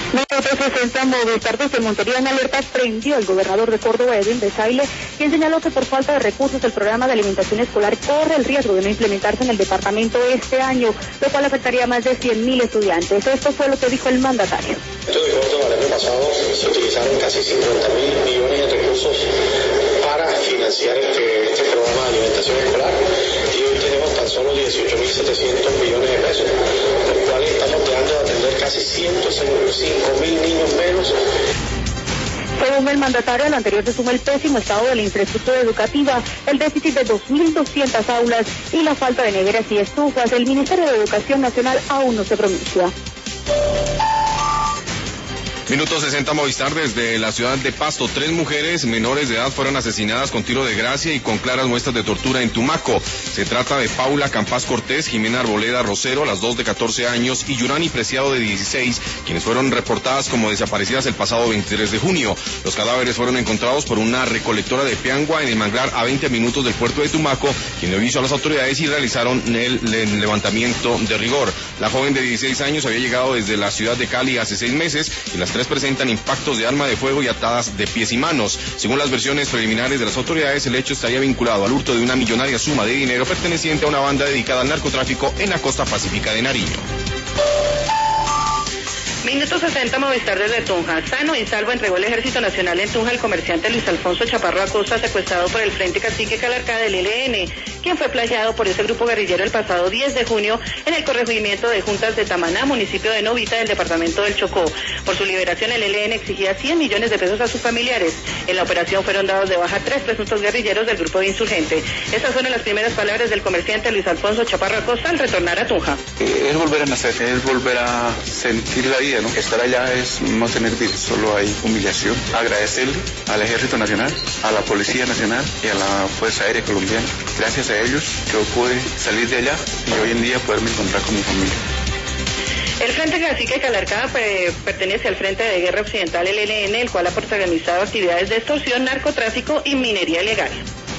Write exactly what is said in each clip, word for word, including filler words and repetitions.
Minuto sesenta, Movistar desde Montería en alerta prendió al gobernador de Córdoba, Edwin Besaile, quien señaló que por falta de recursos el programa de alimentación escolar corre el riesgo de no implementarse en el departamento este año, lo cual afectaría a más de cien mil estudiantes. Esto fue lo que dijo el mandatario. En Córdoba el año pasado se utilizaron casi cincuenta mil millones de recursos para financiar este, este programa de alimentación escolar y hoy tenemos tan solo dieciocho mil setecientos millones de pesos, los cuales estamos dejando de atender casi ciento cinco mil niños menos. Según el mandatario, al anterior se suma el pésimo estado de la infraestructura educativa, el déficit de dos mil doscientas aulas y la falta de neveras y estufas. El Ministerio de Educación Nacional aún no se pronuncia. Minuto sesenta, Movistar desde la ciudad de Pasto. Tres mujeres menores de edad fueron asesinadas con tiro de gracia y con claras muestras de tortura en Tumaco. Se trata de Paula Campas Cortés, Jimena Arboleda Rosero, las dos de catorce años, y Yurani Preciado de dieciséis, quienes fueron reportadas como desaparecidas el pasado veintitrés de junio. Los cadáveres fueron encontrados por una recolectora de Piangua en el manglar a veinte minutos del puerto de Tumaco, quien le avisó a las autoridades y realizaron el, el levantamiento de rigor. La joven de dieciséis años había llegado desde la ciudad de Cali hace seis meses y las tres presentan impactos de arma de fuego y atadas de pies y manos. Según las versiones preliminares de las autoridades, el hecho estaría vinculado al hurto de una millonaria suma de dinero perteneciente a una banda dedicada al narcotráfico en la costa pacífica de Nariño. Minuto sesenta, Movistar desde Tunja. Sano y salvo entregó el Ejército Nacional en Tunja al comerciante Luis Alfonso Chaparro Acosta, secuestrado por el Frente Cacique Calarcá del E L N, quien fue plagiado por ese grupo guerrillero el pasado diez de junio en el corregimiento de Juntas de Tamaná, municipio de Novita, del departamento del Chocó. Por su liberación, el E L N exigía cien millones de pesos a sus familiares. En la operación fueron dados de baja tres presuntos guerrilleros del grupo de insurgente. Estas fueron las primeras palabras del comerciante Luis Alfonso Chaparro Acosta al retornar a Tunja. Es volver a nacer, es volver a sentir la vida, ¿no? Estar allá es no tener vida, solo hay humillación. Agradecerle al Ejército Nacional, a la Policía Nacional y a la Fuerza Aérea Colombiana. Gracias a ellos yo pude salir de allá y hoy en día poderme encontrar con mi familia. El Frente Cacique Calarcá eh, pertenece al Frente de Guerra Occidental, el E L N, el cual ha protagonizado actividades de extorsión, narcotráfico y minería ilegal.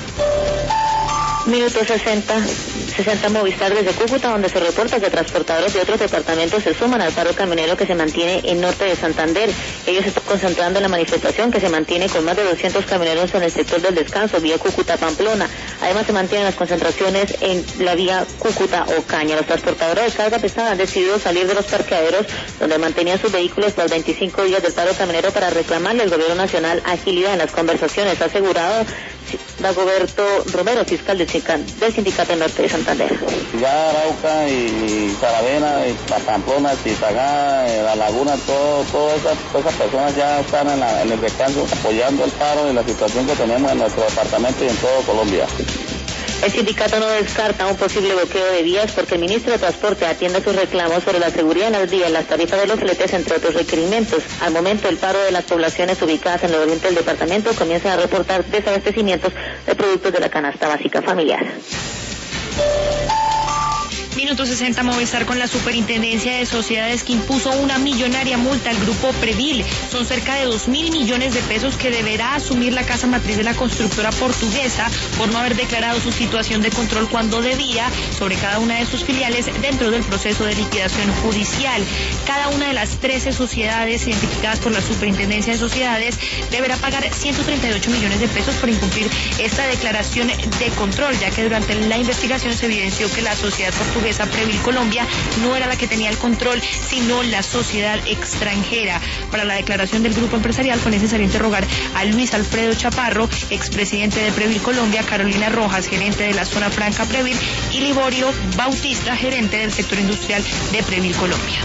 Minuto sesenta, sesenta Movistar desde Cúcuta, donde se reporta que transportadores de otros departamentos se suman al paro camionero que se mantiene en norte de Santander. Ellos están concentrando en la manifestación que se mantiene con más de doscientos camioneros en el sector del descanso, vía Cúcuta-Pamplona. Además se mantienen las concentraciones en la vía Cúcuta-Ocaña. Los transportadores de carga pesada han decidido salir de los parqueaderos donde mantenían sus vehículos tras veinticinco días del paro camionero para reclamarle al gobierno nacional agilidad en las conversaciones, ha asegurado Dagoberto Romero, fiscal del Sindicato Norte de Santander. Ya Arauca y Saravena, y Pamplona, Tizagá, La Laguna, todo, todas esas, todas esas personas ya están en, la, en el descanso apoyando el paro y la situación que tenemos en nuestro departamento y en todo Colombia. El sindicato no descarta un posible bloqueo de vías porque el ministro de Transporte atiende sus reclamos sobre la seguridad en las vías, las tarifas de los fletes, entre otros requerimientos. Al momento, el paro de las poblaciones ubicadas en el oriente del departamento comienza a reportar desabastecimientos de productos de la canasta básica familiar. Minuto sesenta, Movistar con la Superintendencia de Sociedades que impuso una millonaria multa al grupo Previl. Son cerca de dos mil millones de pesos que deberá asumir la casa matriz de la constructora portuguesa por no haber declarado su situación de control cuando debía sobre cada una de sus filiales dentro del proceso de liquidación judicial. Cada una de las trece sociedades identificadas por la Superintendencia de Sociedades deberá pagar ciento treinta y ocho millones de pesos por incumplir esta declaración de control, ya que durante la investigación se evidenció que la sociedad portuguesa Previl Colombia no era la que tenía el control, sino la sociedad extranjera. Para la declaración del grupo empresarial fue necesario interrogar a Luis Alfredo Chaparro, expresidente de Previl Colombia, Carolina Rojas, gerente de la zona franca Previl, y Liborio Bautista, gerente del sector industrial de Previl Colombia.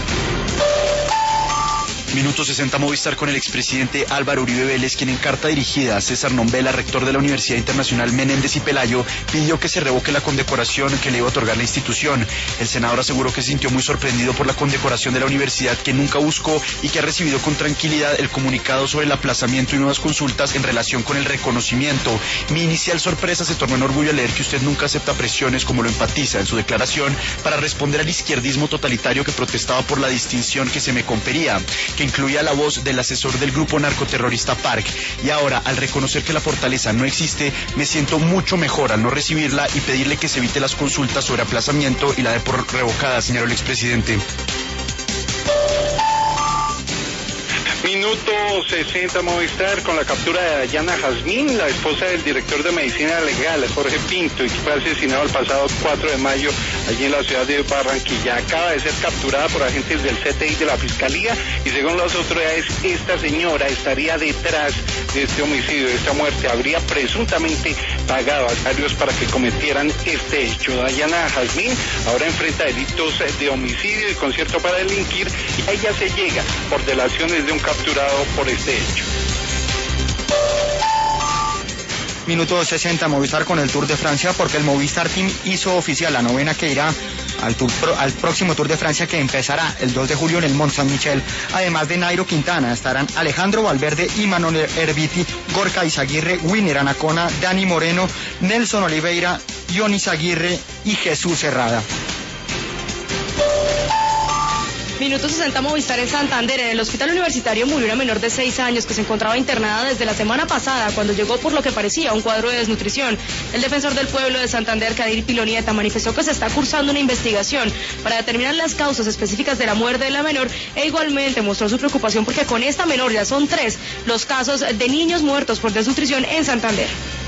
Minuto sesenta, Movistar con el expresidente Álvaro Uribe Vélez, quien en carta dirigida a César Nombela, rector de la Universidad Internacional Menéndez y Pelayo, pidió que se revoque la condecoración que le iba a otorgar la institución. El senador aseguró que se sintió muy sorprendido por la condecoración de la universidad, que nunca buscó y que ha recibido con tranquilidad el comunicado sobre el aplazamiento y nuevas consultas en relación con el reconocimiento. Mi inicial sorpresa se tornó en orgullo al leer que usted nunca acepta presiones, como lo enfatiza en su declaración, para responder al izquierdismo totalitario que protestaba por la distinción que se me confería, que incluía la voz del asesor del grupo narcoterrorista Parc. Y ahora, al reconocer que la fortaleza no existe, me siento mucho mejor al no recibirla y pedirle que se evite las consultas sobre aplazamiento y la de por revocada, señaló el expresidente. Minuto sesenta Movistar con la captura de Dayana Jazmín, la esposa del director de Medicina Legal, Jorge Pinto, y que fue asesinado el pasado cuatro de mayo allí en la ciudad de Barranquilla. Acaba de ser capturada por agentes del C T I de la Fiscalía y según las autoridades, esta señora estaría detrás de este homicidio, de esta muerte. Habría presuntamente pagado a varios para que cometieran este hecho. Dayana Jazmín ahora enfrenta delitos de homicidio y concierto para delinquir y a ella se llega por delaciones de un capturado por este hecho. Minuto sesenta Movistar con el Tour de Francia, porque el Movistar Team hizo oficial la novena que irá al, tour, al próximo Tour de Francia, que empezará el dos de julio en el Mont Saint-Michel. Además de Nairo Quintana, estarán Alejandro Valverde, Imanol Erviti, Gorka Izaguirre, Winner Anacona, Dani Moreno, Nelson Oliveira, Ionis Aguirre y Jesús Herrada. Minuto sesenta Movistar en Santander. En el hospital universitario murió una menor de seis años que se encontraba internada desde la semana pasada cuando llegó por lo que parecía un cuadro de desnutrición. El defensor del pueblo de Santander, Kadir Pilonieta, manifestó que se está cursando una investigación para determinar las causas específicas de la muerte de la menor e igualmente mostró su preocupación porque con esta menor ya son tres los casos de niños muertos por desnutrición en Santander.